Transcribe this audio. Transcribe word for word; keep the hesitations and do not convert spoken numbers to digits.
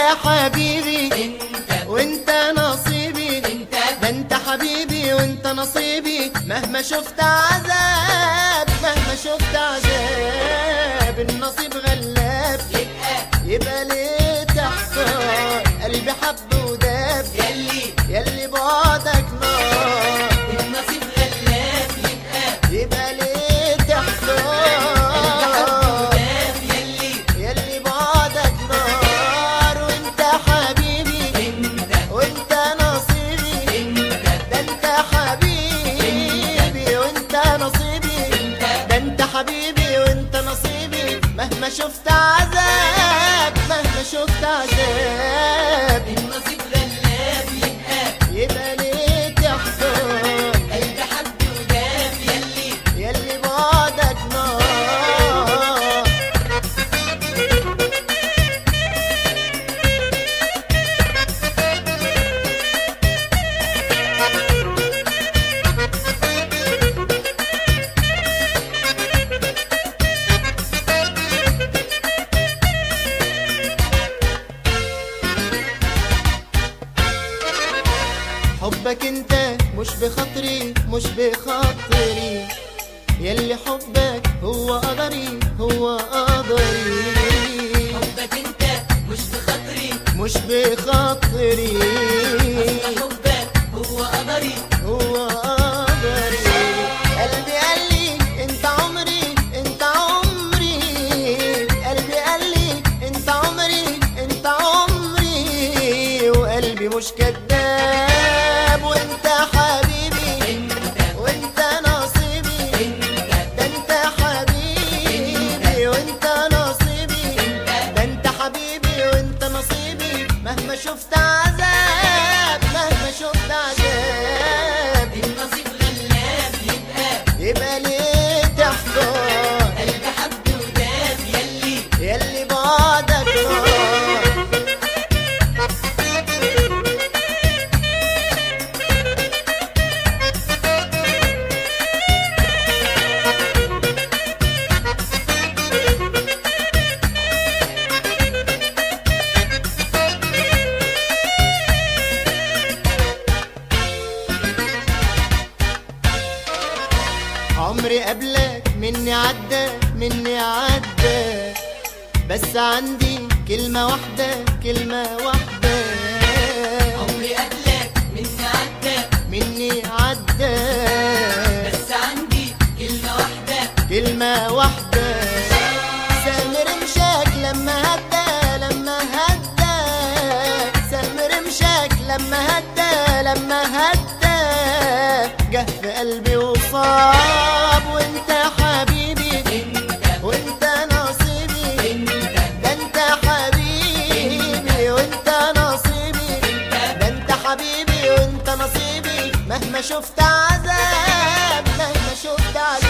حبيبي انت وانت نصيبي، انت ده انت حبيبي وانت نصيبي. مهما شفت عذاب مهما شفت عذاب النصيب غلاب. يبقى يبقى ليه تحتار؟ قلبي حب وداب، يلي يلي بعدك نار. النصيب غلاب. يبقى يبقى ليه تحتار؟ غلاب. يلي يلي بعدك نار. وانت حبيبي انت وانت نصيبي، انت ده انت حبيبي وانت نصيبي، ده انت حبيبي وانت نصيبي. مهما شفت عذاب مهما شفت عذاب النصيب غلاب. يبقى يبقى ليه تحتار؟ قلب حب وداب. يلي يلي بعدك نار. حبك انت مش بخاطري مش بخاطري، يلي حبك هو قدري هو قدري. حبك انت مش بخاطري، مش بخاطري حبك هو قدري. هو قدري. قلبي قال لي انت عمري انت عمري، قلبي قال لي انت عمري انت عمري. وقلبي مش كداب وانت حبيبي وانت نصيبي، ده انت حبيبي وانت نصيبي، ده انت حبيبي وانت نصيبي. مهما شفت عذاب مهما شفت عذاب النصيب غلاب. يبقى يبقى ليه تحتار؟ قلب حب وداب. يلي يلي بعدك نار. عمري قبلك مني عدى مني عدى، بس عندي كلمة واحدة كلمة واحدة. عمري قبلك مني عدى مني عدى بس عندي كلمة واحدة كلمة واحدة. سامر مشاك لما هدى لما هدى، سامر مشاك لما هدى لما هدى. جه في قلبي وصاب وانت حبيبي وانت نصيبي، ده انت حبيبي وانت نصيبي، ده انت حبيبي وانت نصيبي. مهما شفت عذاب مهما شفت عذاب